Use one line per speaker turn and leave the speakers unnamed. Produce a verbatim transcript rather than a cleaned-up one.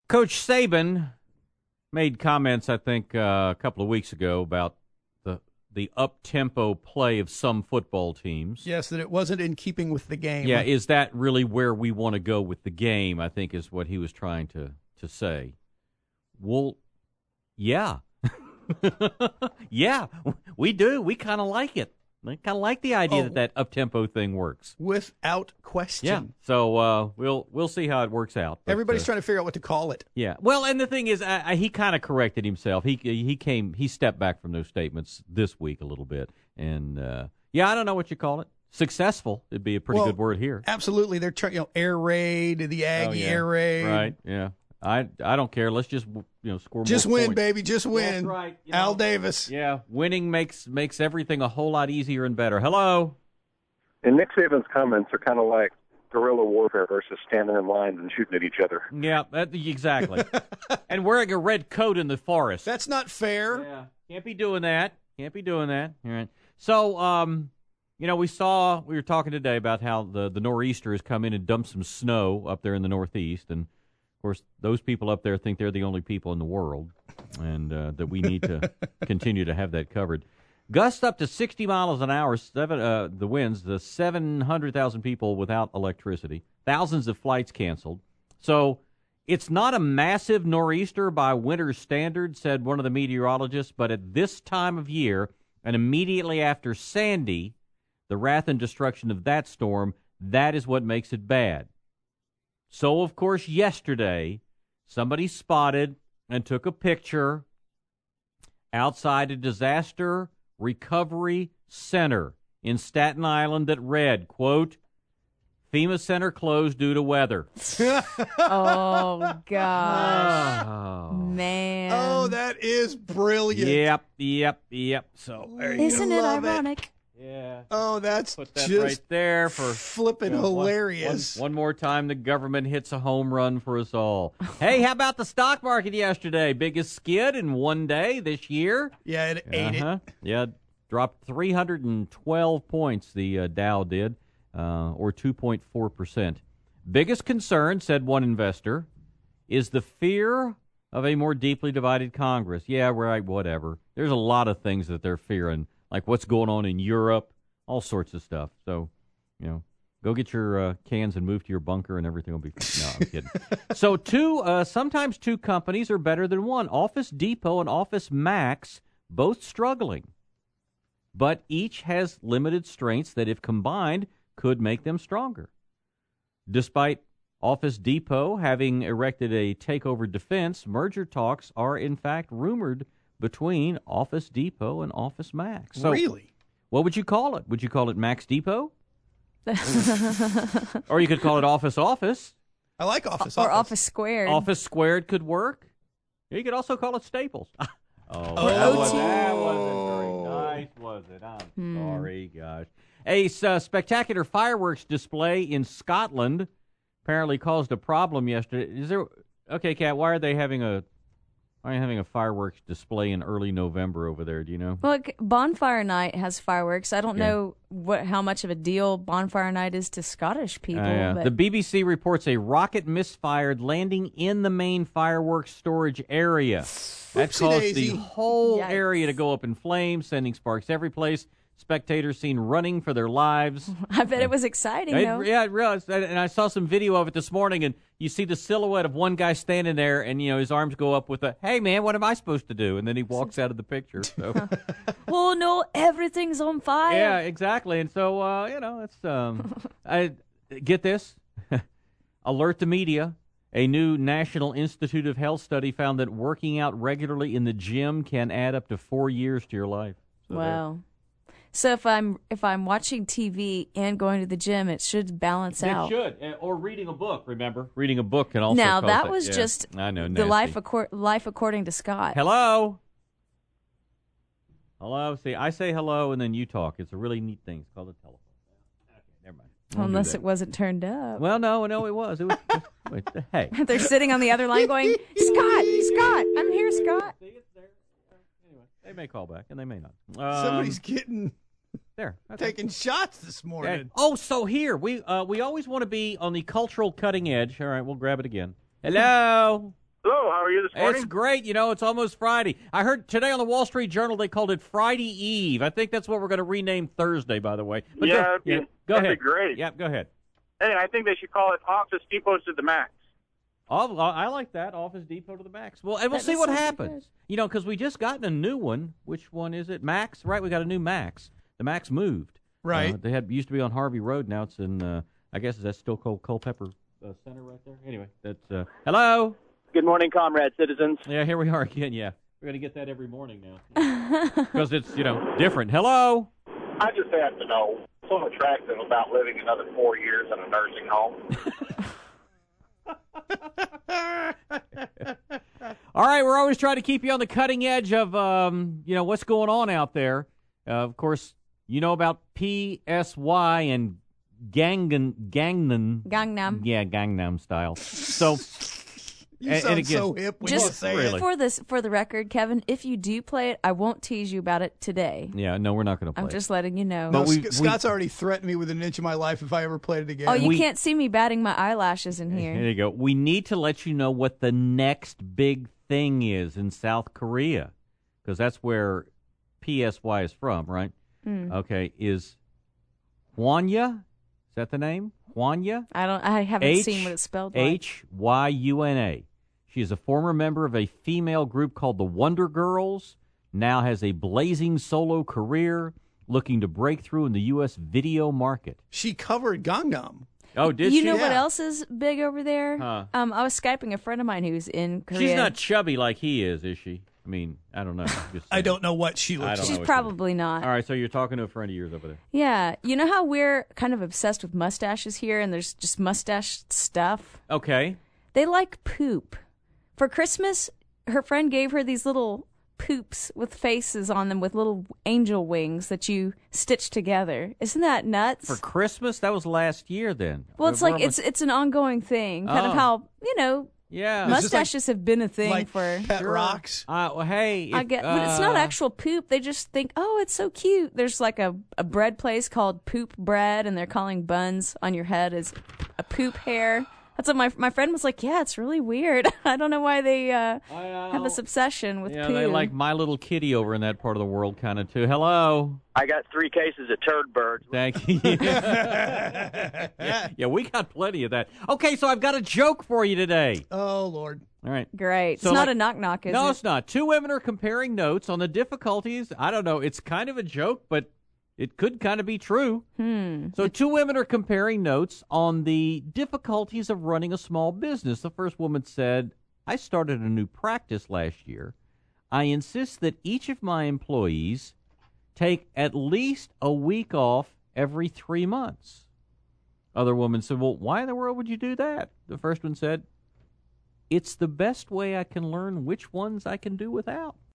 Coach Saban made comments, I think, uh, a couple of weeks ago about the the up-tempo play of some football teams.
Yes, that it wasn't in keeping with the game.
Yeah, is that really where we want to go with the game, I think is what he was trying to, to say. Well, yeah. yeah, we do. We kind of like it. I kind of like the idea
oh,
that that up-tempo thing works.
Without question.
Yeah. So uh, we'll we'll see how it works out. But,
Everybody's
uh,
trying to figure out what to call it.
Yeah. Well, and the thing is, I, I, he kind of corrected himself. He he came he stepped back from those statements this week a little bit, and uh, yeah, I don't know what you call it. Successful would be a pretty
well,
good word here.
Absolutely, they're trying. You know, air raid, the Aggie
oh, yeah.
air raid.
Right. Yeah. I I don't care. Let's just you know score.
Just
more
win,
points.
baby. Just win.
That's right. You know,
Al Davis.
Yeah, winning makes makes everything a whole lot easier and better. Hello.
And Nick Saban's comments are kind of like guerrilla warfare versus standing in lines and shooting at each other.
Yeah, that, exactly. And wearing a red coat in the forest.
That's not fair.
Yeah, can't be doing that. Can't be doing that. All right. So, um, you know, we saw we were talking today about how the the nor'easter has come in and dumped some snow up there in the Northeast, and of course, those people up there think they're the only people in the world, and uh, that we need to continue to have that covered. Gusts up to sixty miles an hour, seven, uh, the winds, the seven hundred thousand people without electricity, thousands of flights canceled. So it's not a massive nor'easter by winter standards, said one of the meteorologists, but at this time of year, and immediately after Sandy, the wrath and destruction of that storm, that is what makes it bad. So, of course, yesterday, somebody spotted and took a picture outside a disaster recovery center in Staten Island that read, quote, FEMA center closed due to weather.
Oh, gosh.
Oh.
Man.
Oh, that is brilliant.
Yep, yep, yep. So, there you
Isn't
go.
it
Love it.
ironic?
Yeah.
Oh, that's
Put that
just
right there for
flipping
you know, one-
hilarious.
One, one more time, the government hits a home run for us all. Hey, how about the stock market yesterday? Biggest skid in one day this year.
Yeah, it ate
Uh-huh.
it.
Yeah, dropped three hundred twelve points, the uh, Dow did, uh, or two point four percent. Biggest concern, said one investor, is the fear of a more deeply divided Congress. Yeah, right, whatever. There's a lot of things that they're fearing, like what's going on in Europe, all sorts of stuff. So, you know, go get your uh, cans and move to your bunker and everything will be fine. No, I'm kidding. So two, uh, sometimes two companies are better than one. Office Depot and Office Max, both struggling. But each has limited strengths that, if combined, could make them stronger. Despite Office Depot having erected a takeover defense, merger talks are, in fact, rumored between Office Depot and Office Max. So,
Really?
what would you call it? Would you call it Max Depot? Or you could call it Office Office.
I like Office.
Or
Office.
Office Squared.
Office Squared could work. You could also call it Staples. oh,
Oh.
that, was, that wasn't very nice, was it? I'm
Hmm.
sorry, gosh. A uh, spectacular fireworks display in Scotland apparently caused a problem yesterday. Is there? Okay, Kat, why are they having a why are you having a fireworks display in early November over there? Do you know?
Well, like, Bonfire Night has fireworks. I don't
Yeah.
know what how much of a deal Bonfire Night is to Scottish people.
Uh, yeah.
but
The B B C reports a rocket misfired, landing in the main fireworks storage area. That caused
Oopsie-daisy.
the whole
Yikes.
area to go up in flames, sending sparks every place. Spectators seen running for their lives.
I bet it was exciting,
I,
though.
yeah, I realized that, and I saw some video of it this morning, and you see the silhouette of one guy standing there, and you know his arms go up with a, "Hey man, what am I supposed to do?" And then he walks out of the picture. So.
Oh, no, everything's on fire.
Yeah, exactly. And so, uh, you know, it's um, I get this. Alert the media. A new National Institute of Health study found that working out regularly in the gym can add up to four years to your life. So
Wow. So if I'm if I'm watching T V and going to the gym, it should balance
there.
out.
It should, uh, or reading a book. Remember, reading a book can also.
Now
cause
that was
yeah.
just
I know
the
nasty.
life acor- life according to Scott.
Hello. Hello. See, I say hello, and then you talk. It's a really neat thing. It's called a telephone. Okay, never mind. Won't do
Unless
that.
it wasn't turned up.
Well, no, no, it was. It was. wait, hey.
They're sitting on the other line going, Scott, Scott, I'm here, Scott.
See, it's there. Anyway, they may call back, and they may not. Um,
Somebody's getting
there. Okay.
taking shots this morning.
Yeah. Oh, so here we uh, we always want to be on the cultural cutting edge. All right, we'll grab it again. Hello.
Ooh,
this morning?
It's great. You know, it's almost Friday. I heard today on the Wall Street Journal they called it Friday Eve. I think that's what we're going to rename Thursday, by the way. But
yeah,
go,
that'd be,
yeah, go
that'd
ahead.
be great.
Yeah, go ahead.
Hey, I think they should call it Office Depot to the max.
Oh, I like that. Office Depot to the max. Well, and we'll
That
see
does
what
sound pretty
happens.
good.
You know, because we just gotten a new one. Which one is it? Max, right? We got a new Max. The Max moved.
Right.
Uh, they had used to be on Harvey Road. Now it's in, uh, I guess, is that still called Culpeper uh, Center right there? Anyway, that's, uh, hello?
Good morning, comrade citizens.
Yeah, here we are again, yeah. We're going to get that every morning now. Because it's, you know, different. Hello?
I just have to know so attractive about living another four years in a nursing home.
All right, we're always trying to keep you on the cutting edge of, um, you know, what's going on out there. Uh, of course, you know about P S Y and Gangnam, Gangnam,
Gangnam.
yeah, Gangnam style. So,
You
and-
sound
and again-
so hip when you
Just
say
really.
it.
for this, for the record, Kevin, if you do play it, I won't tease you about it today.
yeah, no, we're not going to play.
I'm just letting you know.
No,
But we-
Sc- Scott's already threatened me with an inch of my life if I ever played it again.
Oh, you
We-
can't see me batting my eyelashes in
Here
here.
you go. We need to let you know what the next big thing is in South Korea, because that's where P S Y is from, right?
Mm.
Okay, is Hwanya? Is that the name? Hwanya?
I don't. I haven't
H-
seen what it's spelled like.
H Y U N A. She is a former member of a female group called the Wonder Girls, now has a blazing solo career, looking to break through in the U S video market.
She covered Gangnam.
Oh, did
you
she?
know what
Yeah.
else is big over there?
Huh.
Um, I was skyping a friend of mine who's in Korea.
She's not chubby like he is, is she? I mean, I don't know. Just
I
saying.
don't know what she
I
looks
don't
like.
know
She's
what she
probably not.
All right, so you're talking to a friend of yours over there.
Yeah, you know how we're kind of obsessed with mustaches here, and there's just mustache stuff.
Okay.
They like poop. For Christmas, her friend gave her these little poops with faces on them with little angel wings that you stitch together. Isn't that nuts?
For Christmas? That was last year then.
well, it's
Where
like
am I-
it's it's an ongoing thing. Kind
Oh.
of how, you know,
Yeah.
Mus- this like-
mustaches have been a thing
like
for
pet
Sure.
rocks.
Uh, well, hey.
I
if,
get, but it's not
uh,
actual poop. They just think, oh, it's so cute. There's like a, a bread place called Poop Bread, and they're calling buns on your head as a poop hair. That's what my my friend was like. Yeah, it's really weird. I don't know why they uh,
I know.
have this obsession with
Yeah,
poo.
they like My Little Kitty over in that part of the world kind of too. Hello.
I got three cases of turd birds.
Thank you. yeah, yeah, we got plenty of that. Okay, so I've got a joke for you today.
Oh, Lord.
All right.
Great.
So
it's not
like-
a knock knock, is
no,
it?
it's not. Two women are comparing notes on the difficulties. I don't know. It's kind of a joke, but it could kind of be true.
Hmm.
So two women are comparing notes on the difficulties of running a small business. The first woman said, I started a new practice last year. I insist that each of my employees take at least a week off every three months. Other woman said, well, why in the world would you do that? The first one said, it's the best way I can learn which ones I can do without.